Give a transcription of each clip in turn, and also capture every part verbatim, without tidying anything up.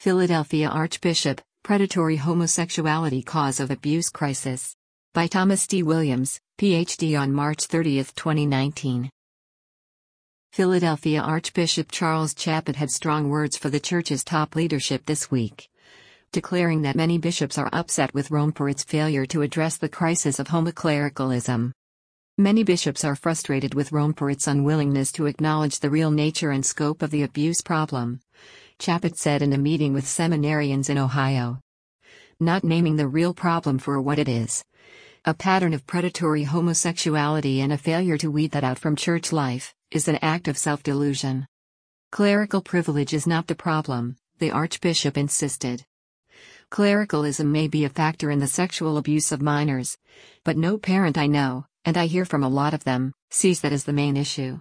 Philadelphia Archbishop, Predatory Homosexuality Cause of Abuse Crisis. By Thomas D. Williams, P H D on March thirtieth, twenty nineteen. Philadelphia Archbishop Charles Chaput had strong words for the church's top leadership this week, declaring that many bishops are upset with Rome for its failure to address the crisis of homoclericalism. Many bishops are frustrated with Rome for its unwillingness to acknowledge the real nature and scope of the abuse problem, Chaput said in a meeting with seminarians in Ohio. Not naming the real problem for what it is, a pattern of predatory homosexuality and a failure to weed that out from church life, is an act of self-delusion. Clerical privilege is not the problem, the Archbishop insisted. Clericalism may be a factor in the sexual abuse of minors, but no parent I know, and I hear from a lot of them, sees that as the main issue.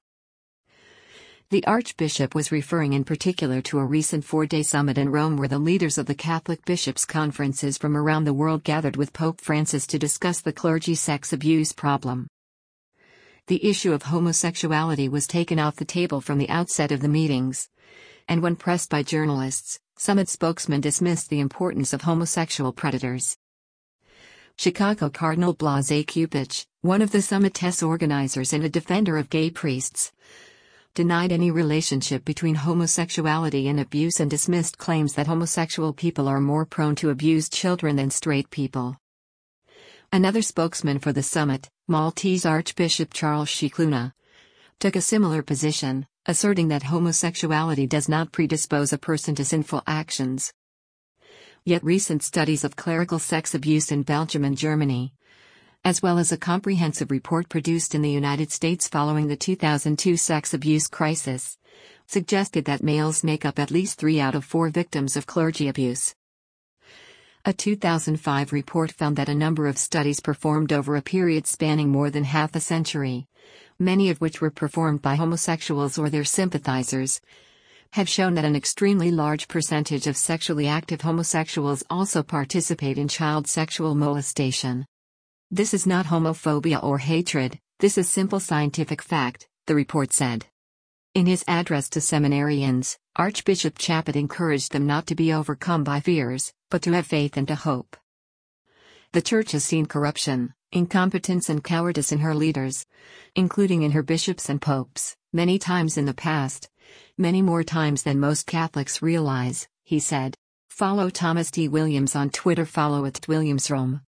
The Archbishop was referring in particular to a recent four-day summit in Rome where the leaders of the Catholic bishops' conferences from around the world gathered with Pope Francis to discuss the clergy sex abuse problem. The issue of homosexuality was taken off the table from the outset of the meetings, and when pressed by journalists, summit spokesmen dismissed the importance of homosexual predators. Chicago Cardinal Blase Cupich, one of the summit's organizers and a defender of gay priests, denied any relationship between homosexuality and abuse and dismissed claims that homosexual people are more prone to abuse children than straight people. Another spokesman for the summit, Maltese Archbishop Charles Scicluna, took a similar position, asserting that homosexuality does not predispose a person to sinful actions. Yet recent studies of clerical sex abuse in Belgium and Germany, as well as a comprehensive report produced in the United States following the two thousand two sex abuse crisis, suggested that males make up at least three out of four victims of clergy abuse. A two thousand five report found that a number of studies performed over a period spanning more than half a century, many of which were performed by homosexuals or their sympathizers, have shown that an extremely large percentage of sexually active homosexuals also participate in child sexual molestation. This is not homophobia or hatred, this is simple scientific fact, the report said. In his address to seminarians, Archbishop Chaput encouraged them not to be overcome by fears, but to have faith and to hope. The Church has seen corruption, incompetence and cowardice in her leaders, including in her bishops and popes, many times in the past, many more times than most Catholics realize, he said. Follow Thomas D. Williams on Twitter. Follow at WilliamsRome.